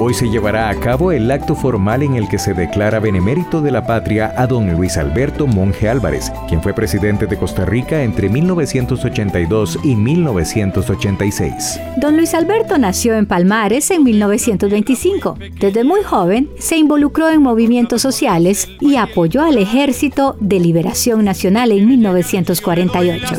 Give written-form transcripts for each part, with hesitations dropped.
Hoy se llevará a cabo el acto formal en el que se declara benemérito de la patria a don Luis Alberto Monge Álvarez, quien fue presidente de Costa Rica entre 1982 y 1986. Don Luis Alberto nació en Palmares en 1925. Desde muy joven se involucró en movimientos sociales y apoyó al Ejército de Liberación Nacional en 1948.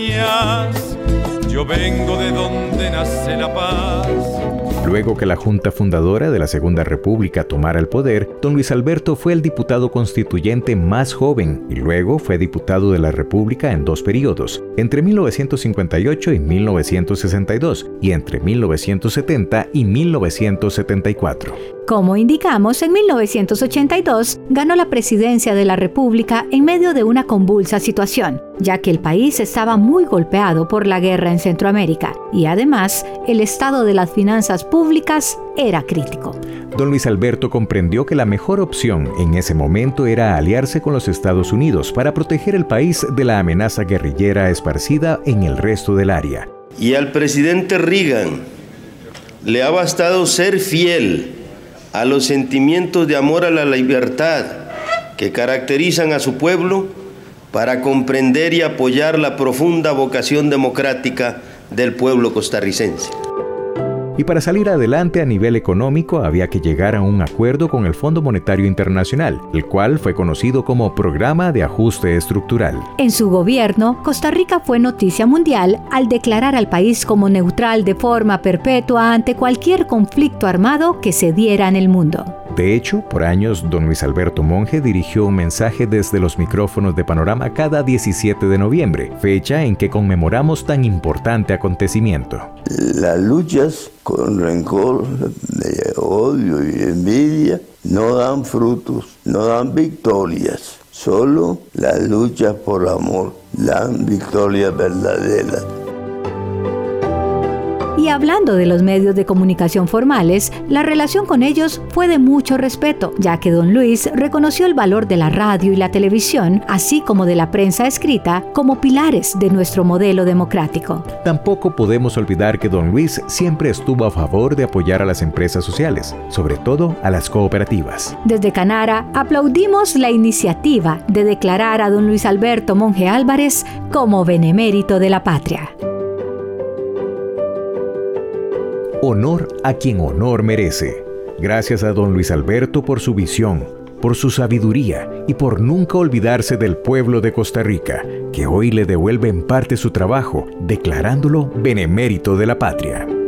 Yo vengo de donde nace la paz. Luego que la Junta Fundadora de la Segunda República tomara el poder, don Luis Alberto fue el diputado constituyente más joven y luego fue diputado de la República en 2 periodos, entre 1958 y 1962 y entre 1970 y 1974. Como indicamos, en 1982 ganó la presidencia de la República en medio de una convulsa situación, ya que el país estaba muy golpeado por la guerra en Centroamérica y además el estado de las finanzas públicas era crítico. Don Luis Alberto comprendió que la mejor opción en ese momento era aliarse con los Estados Unidos para proteger el país de la amenaza guerrillera esparcida en el resto del área. Y al presidente Reagan le ha bastado ser fiel a los sentimientos de amor a la libertad que caracterizan a su pueblo para comprender y apoyar la profunda vocación democrática del pueblo costarricense. Y para salir adelante a nivel económico había que llegar a un acuerdo con el Fondo Monetario Internacional, el cual fue conocido como Programa de Ajuste Estructural. En su gobierno, Costa Rica fue noticia mundial al declarar al país como neutral de forma perpetua ante cualquier conflicto armado que se diera en el mundo. De hecho, por años, don Luis Alberto Monge dirigió un mensaje desde los micrófonos de Panorama cada 17 de noviembre, fecha en que conmemoramos tan importante acontecimiento. Las luchas con rencor, de odio y envidia no dan frutos, no dan victorias. Solo las luchas por amor dan victorias verdaderas. Y hablando de los medios de comunicación formales, la relación con ellos fue de mucho respeto, ya que don Luis reconoció el valor de la radio y la televisión, así como de la prensa escrita, como pilares de nuestro modelo democrático. Tampoco podemos olvidar que don Luis siempre estuvo a favor de apoyar a las empresas sociales, sobre todo a las cooperativas. Desde Canara aplaudimos la iniciativa de declarar a don Luis Alberto Monge Álvarez como benemérito de la patria. Honor a quien honor merece. Gracias a don Luis Alberto por su visión, por su sabiduría y por nunca olvidarse del pueblo de Costa Rica, que hoy le devuelve en parte su trabajo, declarándolo benemérito de la patria.